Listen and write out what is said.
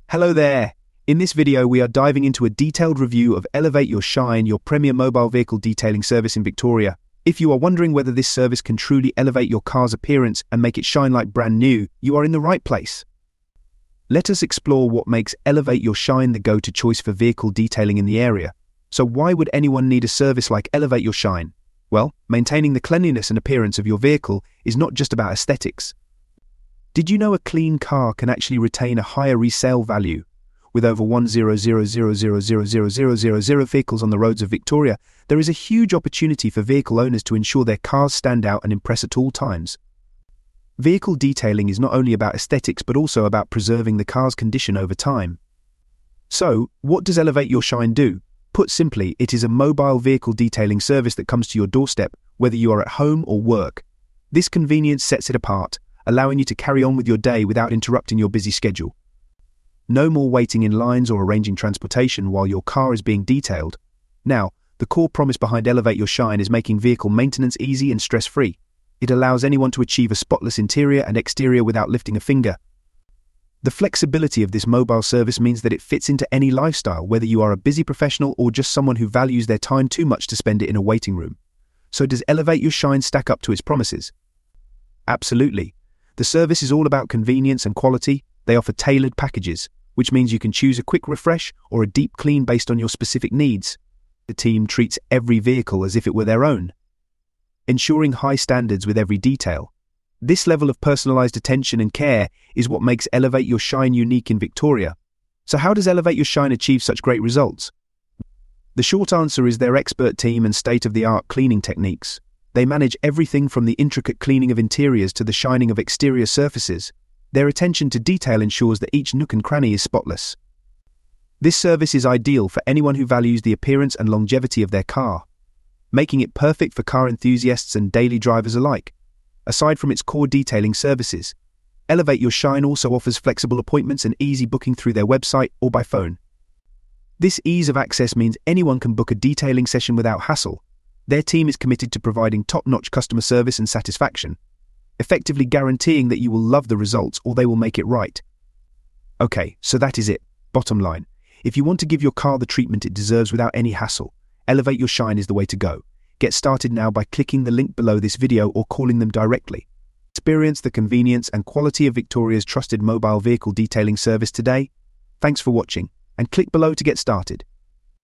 Hello there! In this video we are diving into a detailed review of Elevate Your Shine, your premier mobile vehicle detailing service in Victoria. If you are wondering whether this service can truly elevate your car's appearance and make it shine like brand new, you are in the right place. Let us explore what makes Elevate Your Shine the go-to choice for vehicle detailing in the area. So why would anyone need a service like Elevate Your Shine? Well, maintaining the cleanliness and appearance of your vehicle is not just about aesthetics. Did you know a clean car can actually retain a higher resale value? With over 100,000 vehicles on the roads of Victoria, there is a huge opportunity for vehicle owners to ensure their cars stand out and impress at all times. Vehicle detailing is not only about aesthetics but also about preserving the car's condition over time. So, what does Elevate Your Shine do? Put simply, it is a mobile vehicle detailing service that comes to your doorstep, whether you are at home or work. This convenience sets it apart, allowing you to carry on with your day without interrupting your busy schedule. No more waiting in lines or arranging transportation while your car is being detailed. Now, the core promise behind Elevate Your Shine is making vehicle maintenance easy and stress-free. It allows anyone to achieve a spotless interior and exterior without lifting a finger. The flexibility of this mobile service means that it fits into any lifestyle, whether you are a busy professional or just someone who values their time too much to spend it in a waiting room. So does Elevate Your Shine stack up to its promises? Absolutely. The service is all about convenience and quality. They offer tailored packages, which means you can choose a quick refresh or a deep clean based on your specific needs. The team treats every vehicle as if it were their own, ensuring high standards with every detail. This level of personalized attention and care is what makes Elevate Your Shine unique in Victoria. So how does Elevate Your Shine achieve such great results? The short answer is their expert team and state-of-the-art cleaning techniques. They manage everything from the intricate cleaning of interiors to the shining of exterior surfaces. Their attention to detail ensures that each nook and cranny is spotless. This service is ideal for anyone who values the appearance and longevity of their car, making it perfect for car enthusiasts and daily drivers alike. Aside from its core detailing services, Elevate Your Shine also offers flexible appointments and easy booking through their website or by phone. This ease of access means anyone can book a detailing session without hassle. Their team is committed to providing top-notch customer service and satisfaction, effectively guaranteeing that you will love the results or they will make it right. Okay, so that is it. Bottom line, if you want to give your car the treatment it deserves without any hassle, Elevate Your Shine is the way to go. Get started now by clicking the link below this video or calling them directly. Experience the convenience and quality of Victoria's trusted mobile vehicle detailing service today. Thanks for watching, and click below to get started.